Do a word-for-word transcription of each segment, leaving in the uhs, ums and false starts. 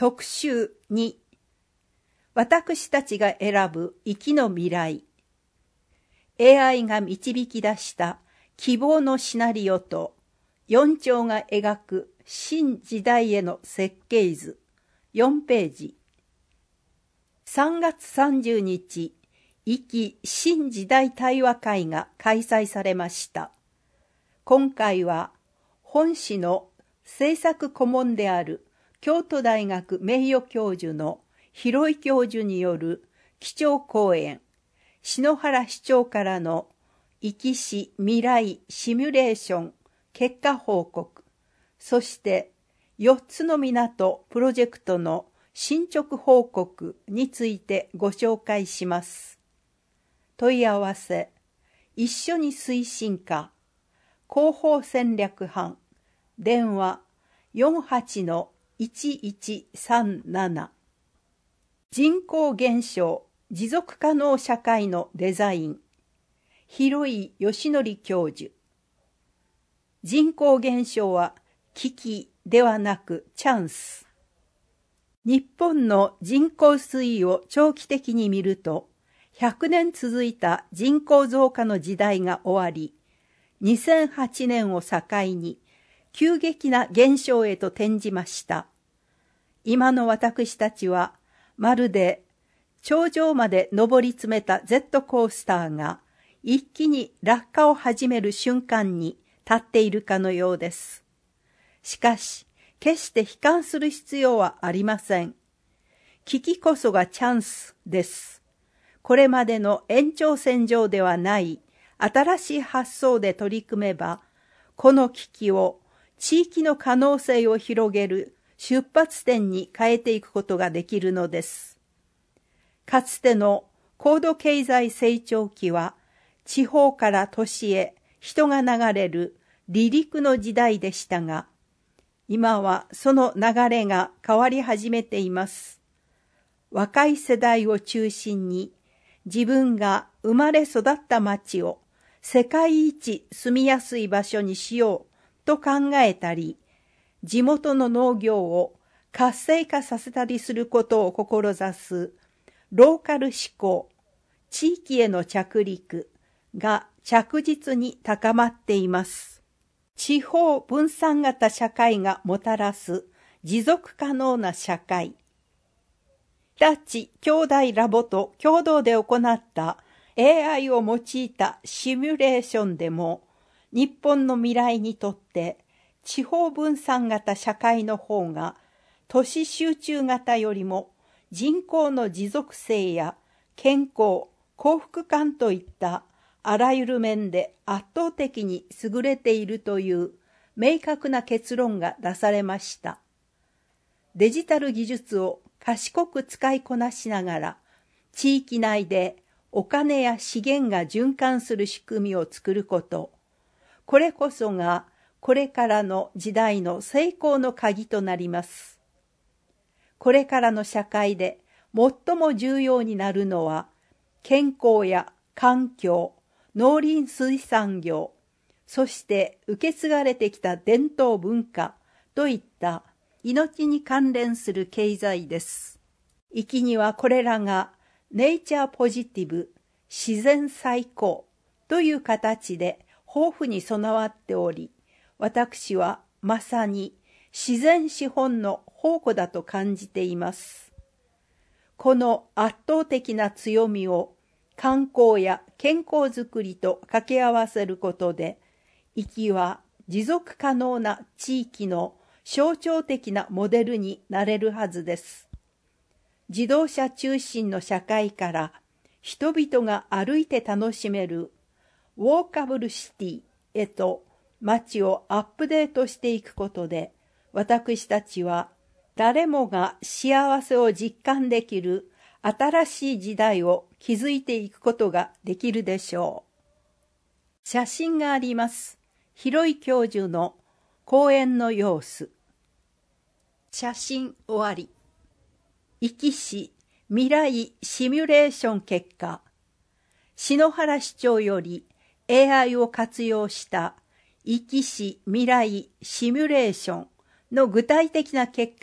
特集に、私たちが選ぶ生きの未来。エーアイ が導き出した希望のシナリオと、四丁が描く新時代への設計図、よんページ。さんがつさんじゅうにち、生き新時代対話会が開催されました。今回は、本市の政策顧問である京都大学名誉教授の広井教授による基調講演、篠原市長からの生きし未来シミュレーション結果報告、そしてよっつの港プロジェクトの進捗報告についてご紹介します。問い合わせ、一緒に推進課、広報戦略班、電話 よんはちのいちいちさんなな。人口減少、持続可能社会のデザイン、広井義則教授。人口減少は危機ではなくチャンス。日本の人口推移を長期的に見ると、ひゃくねん続いた人口増加の時代が終わり、にせんはちねんを境に急激な減少へと転じました。今の私たちは、まるで頂上まで上り詰めたジェットコースターが一気に落下を始める瞬間に立っているかのようです。しかし、決して悲観する必要はありません。危機こそがチャンスです。これまでの延長線上ではない新しい発想で取り組めば、この危機を地域の可能性を広げる出発点に変えていくことができるのです。かつての高度経済成長期は、地方から都市へ人が流れる離陸の時代でしたが、今はその流れが変わり始めています。若い世代を中心に、自分が生まれ育った町を世界一住みやすい場所にしようと考えたり、地元の農業を活性化させたりすることを志すローカル志向、地域への着陸が着実に高まっています。地方分散型社会がもたらす持続可能な社会。日立兄弟ラボと共同で行った エーアイ を用いたシミュレーションでも、日本の未来にとって地方分散型社会の方が都市集中型よりも人口の持続性や健康、幸福感といったあらゆる面で圧倒的に優れているという明確な結論が出されました。デジタル技術を賢く使いこなしながら、地域内でお金や資源が循環する仕組みを作ること、これこそがこれからの時代の成功の鍵となります。これからの社会で最も重要になるのは、健康や環境、農林水産業、そして受け継がれてきた伝統文化といった命に関連する経済です。生きにはこれらがネイチャーポジティブ、自然最高という形で豊富に備わっており、私はまさに自然資本の宝庫だと感じています。この圧倒的な強みを観光や健康づくりと掛け合わせることで、生きは持続可能な地域の象徴的なモデルになれるはずです。自動車中心の社会から人々が歩いて楽しめるウォーカブルシティへと街をアップデートしていくことで、私たちは誰もが幸せを実感できる新しい時代を築いていくことができるでしょう。写真があります。広井教授の講演の様子。写真終わり。生きし未来シミュレーション結果。篠原市長より エーアイ を活用した生きし未来シミュレーションの具体的な結果が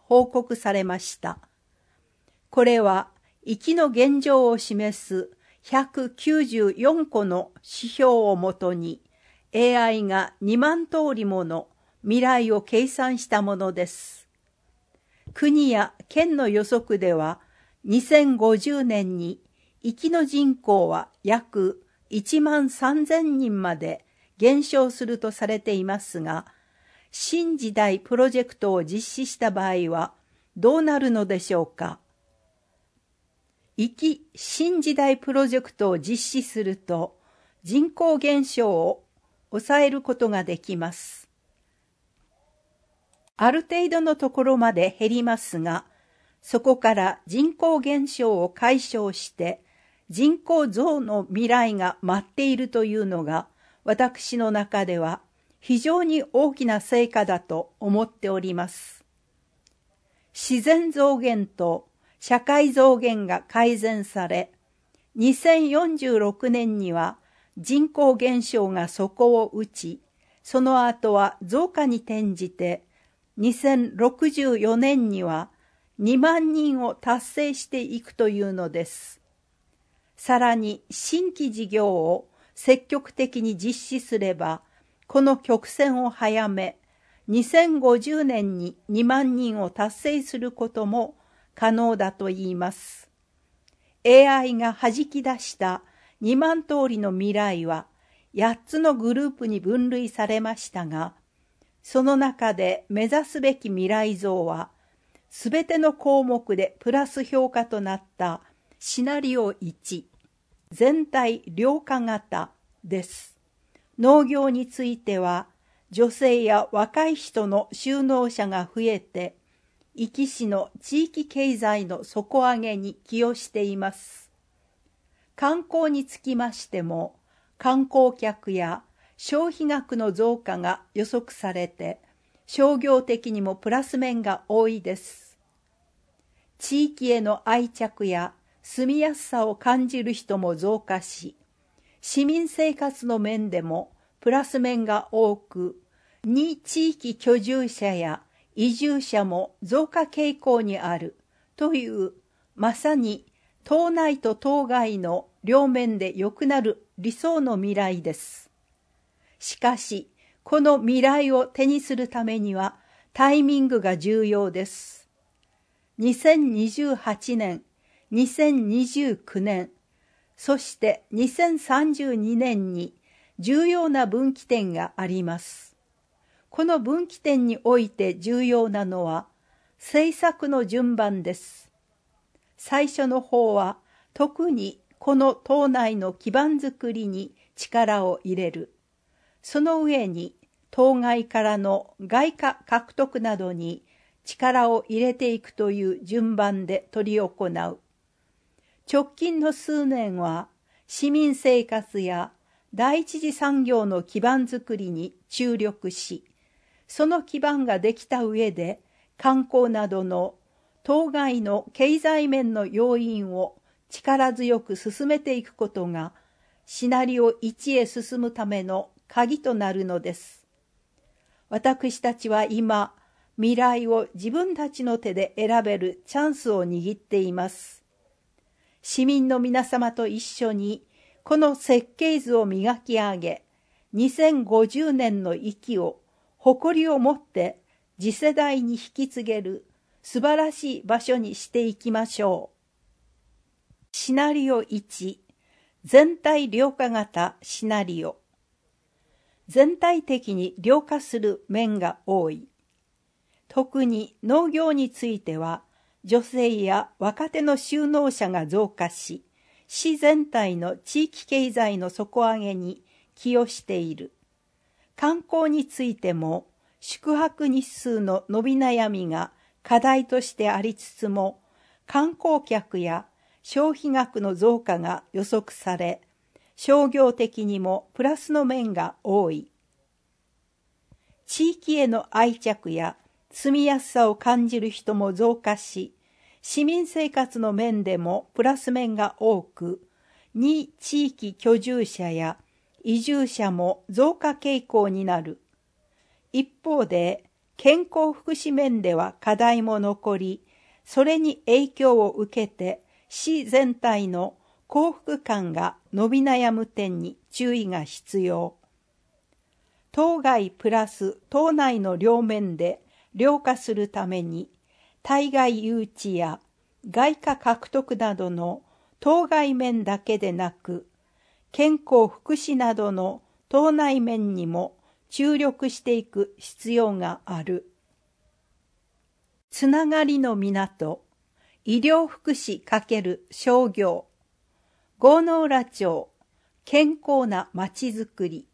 報告されました。これは、生きの現状を示すひゃくきゅうじゅうよんこの指標をもとに、エーアイ がにまんとおりもの未来を計算したものです。国や県の予測では、にせんごじゅうねんに生きの人口は約いちまんさんぜんにんまで減少するとされていますが、新時代プロジェクトを実施した場合はどうなるのでしょうか。生き新時代プロジェクトを実施すると人口減少を抑えることができます。ある程度のところまで減りますが、そこから人口減少を解消して人口増の未来が待っているというのが私の中では非常に大きな成果だと思っております。自然増減と社会増減が改善され、にせんよんじゅうろくねんには人口減少が底を打ち、その後は増加に転じて、にせんろくじゅうよねんにはにまんにんを達成していくというのです。さらに新規事業を積極的に実施すれば、この曲線を早め、にせんごじゅうねんににまんにんを達成することも可能だと言います。エーアイ が弾き出したにまんとおりの未来はやっつのグループに分類されましたが、その中で目指すべき未来像は、すべての項目でプラス評価となったシナリオいち、全体量化型です。農業については、女性や若い人の就農者が増えて、壱岐市の地域経済の底上げに寄与しています。観光につきましても、観光客や消費額の増加が予測されて、商業的にもプラス面が多いです。地域への愛着や住みやすさを感じる人も増加し、市民生活の面でもプラス面が多く、に地域居住者や移住者も増加傾向にあるという、まさに島内と島外の両面で良くなる理想の未来です。しかし、この未来を手にするためにはタイミングが重要です。にせんにじゅうはちねん、にせんにじゅうきゅうねん、そしてにせんさんじゅうにねんに重要な分岐点があります。この分岐点において重要なのは政策の順番です。最初の方は特にこの島内の基盤づくりに力を入れる。その上に島外からの外貨獲得などに力を入れていくという順番で取り行う。直近の数年は市民生活や第一次産業の基盤づくりに注力し、その基盤ができた上で観光などの島外の経済面の要因を力強く進めていくことがシナリオいちへ進むための鍵となるのです。私たちは今、未来を自分たちの手で選べるチャンスを握っています。市民の皆様と一緒にこの設計図を磨き上げ、にせんごじゅうねんの域を誇りを持って次世代に引き継げる素晴らしい場所にしていきましょう。シナリオいち、全体量化型シナリオ。全体的に量化する面が多い。特に農業については、女性や若手の就農者が増加し、市全体の地域経済の底上げに寄与している。観光についても、宿泊日数の伸び悩みが課題としてありつつも、観光客や消費額の増加が予測され、商業的にもプラスの面が多い。地域への愛着や住みやすさを感じる人も増加し、市民生活の面でもプラス面が多く、に地域居住者や移住者も増加傾向になる。一方で、 健康福祉面では課題も残り、それに影響を受けて市全体の幸福感が伸び悩む点に注意が必要。当該プラス当内の両面で量化するために、対外誘致や外貨獲得などの当該面だけでなく、健康福祉などの当内面にも注力していく必要がある。つながりの港、医療福祉×商業、郷ノ浦町、健康なまちづくり。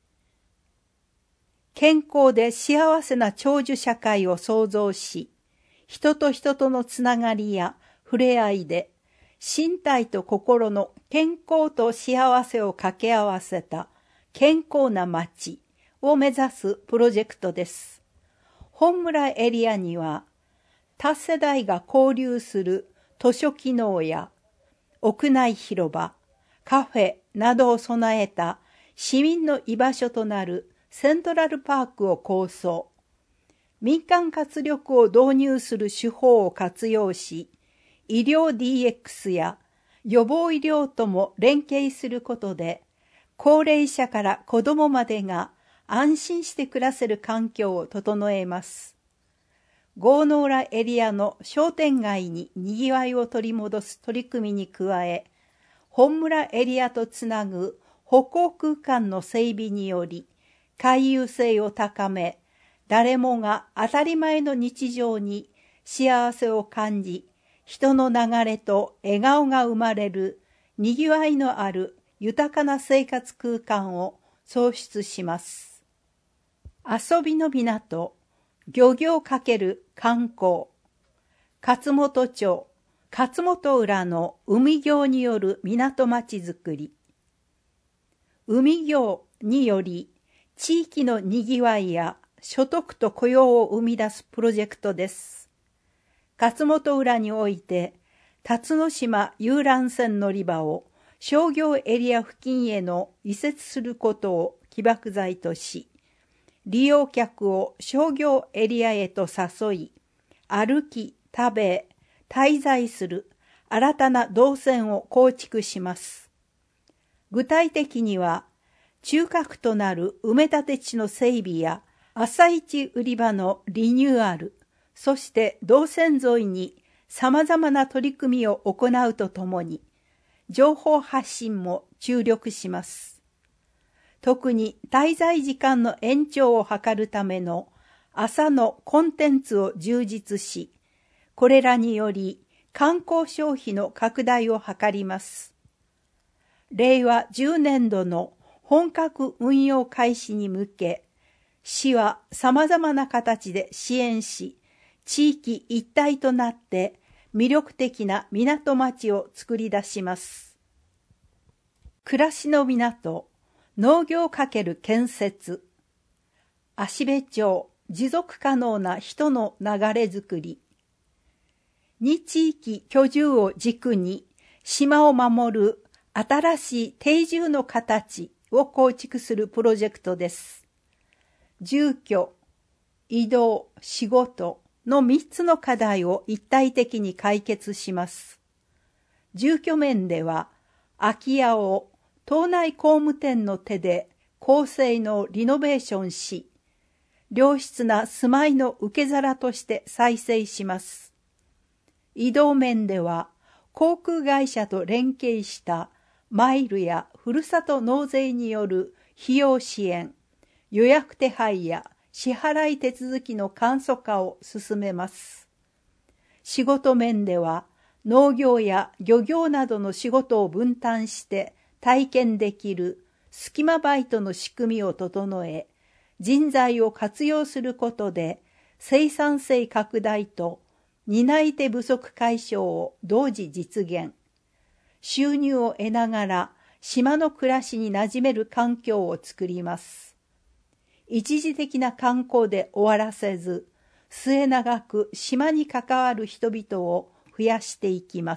健康で幸せな長寿社会を創造し、人と人とのつながりや触れ合いで、身体と心の健康と幸せを掛け合わせた健康な町を目指すプロジェクトです。本村エリアには、多世代が交流する図書機能や屋内広場、カフェなどを備えた市民の居場所となるセントラルパークを構想。民間活力を導入する手法を活用し、医療 ディーエックス や予防医療とも連携することで、高齢者から子どもまでが安心して暮らせる環境を整えます。郷ノ浦エリアの商店街に賑わいを取り戻す取り組みに加え、本村エリアとつなぐ歩行空間の整備により、回遊性を高め、誰もが当たり前の日常に幸せを感じ、人の流れと笑顔が生まれる、にぎわいのある豊かな生活空間を創出します。遊びの港、漁業×観光。勝本町、勝本浦の海業による港町づくり。海業により、地域のにぎわいや所得と雇用を生み出すプロジェクトです。勝本浦において、辰野島遊覧船乗り場を商業エリア付近への移設することを起爆剤とし、利用客を商業エリアへと誘い、歩き、食べ、滞在する新たな動線を構築します。具体的には、中核となる埋め立て地の整備や朝市売り場のリニューアル、そして動線沿いに様々な取り組みを行うとともに、情報発信も注力します。特に滞在時間の延長を図るための朝のコンテンツを充実し、これらにより観光消費の拡大を図ります。れいわじゅうねんどの本格運用開始に向け、市は様々な形で支援し、地域一体となって魅力的な港町を作り出します。暮らしの港、農業×建設。芦部町、持続可能な人の流れづくり。に地域居住を軸に、島を守る新しい定住の形を構築するプロジェクトです。住居、移動、仕事のみっつの課題を一体的に解決します。住居面では、空き家を島内工務店の手で高性能リノベーションし、良質な住まいの受け皿として再生します。移動面では、航空会社と連携したマイルやふるさと納税による費用支援、予約手配や支払い手続きの簡素化を進めます。仕事面では、農業や漁業などの仕事を分担して体験できる隙間バイトの仕組みを整え、人材を活用することで生産性拡大と担い手不足解消を同時実現。収入を得ながら島の暮らしに馴染める環境を作ります。一時的な観光で終わらせず、末永く島に関わる人々を増やしていきます。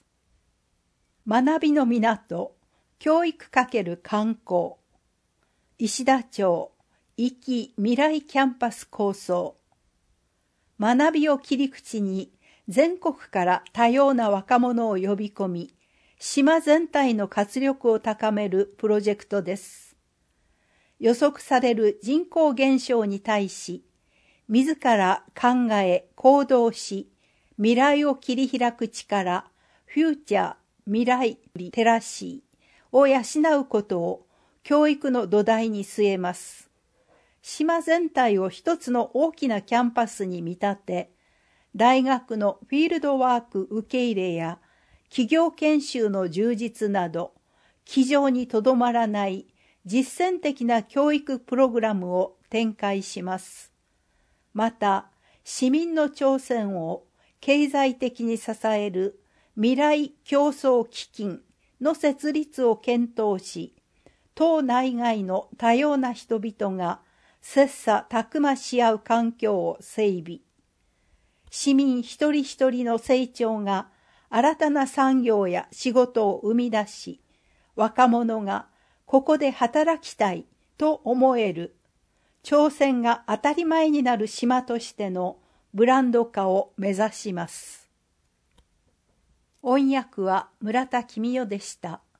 学びの港、教育×観光。石田町、壱岐未来キャンパス構想。 学びを切り口に全国から多様な若者を呼び込み、島全体の活力を高めるプロジェクトです。予測される人口減少に対し、自ら考え、行動し、未来を切り開く力、フューチャー、未来リテラシーを養うことを教育の土台に据えます。島全体を一つの大きなキャンパスに見立て、大学のフィールドワーク受け入れや企業研修の充実など、机上にとどまらない実践的な教育プログラムを展開します。また、市民の挑戦を経済的に支える未来競争基金の設立を検討し、島内外の多様な人々が切磋琢磨し合う環境を整備。市民一人一人の成長が新たな産業や仕事を生み出し、若者がここで働きたいと思える、挑戦が当たり前になる島としてのブランド化を目指します。音訳は村田公代でした。